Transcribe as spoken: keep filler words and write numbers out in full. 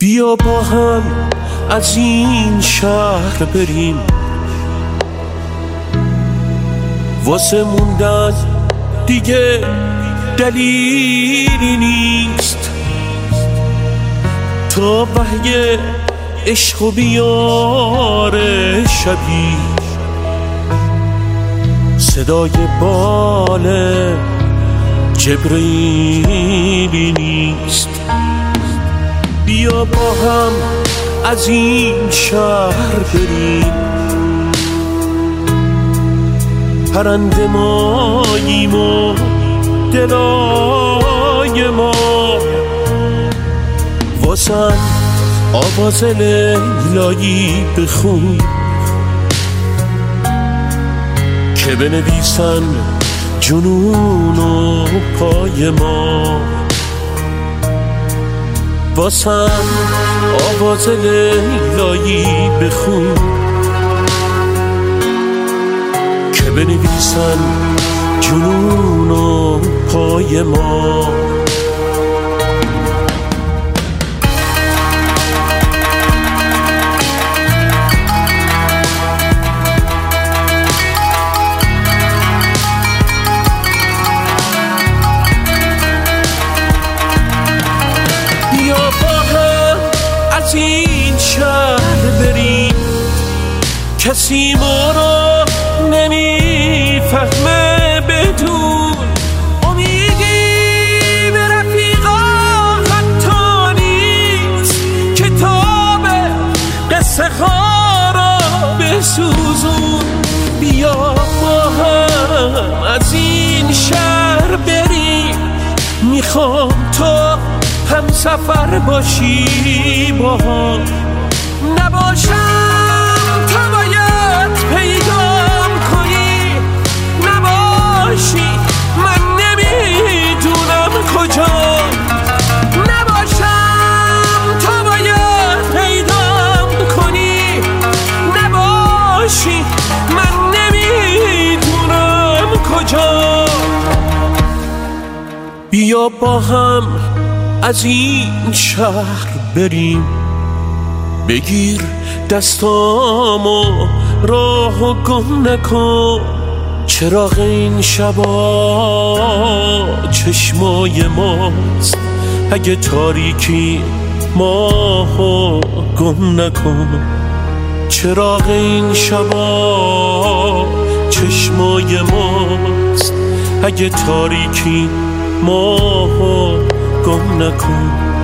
بیا با هم از این شهر بریم، واسه موندن دیگه دلیلی نیست. تا وحی عشق و بیاره شبی، صدای بال جبرئیلی نیست. بیا با هم از این شهر بریم، پرنده ماییم و دلای ما واسن آواز لیلایی بخون که بنویسن جنون و پای ما. واسن آواز لیلایی بخون که بنویسن جنون و پای ما. از این شهر بریم، کسی ما رو نمیفهمه بدون امیدی به رفیقا حتی نیست. کتاب قصه ها رو بسوزون. بیا با هم از این شهر بریم، میخوام تو هم سفر باشی با هم، نباشم تو باید پیدام کنی، نباشی من نمیدونم کجا، نباشم تو باید پیدام کنی، نباشی من نمیدونم کجا. بیا با هم از این شهر بریم، بگیر دستامو راهو گم نکن. چراغ این شبا چشمای ماست، اگه تاریکی ماهو گم نکن. چراغ این شبا چشمای ماست، اگه تاریکی ماهو گم نکن.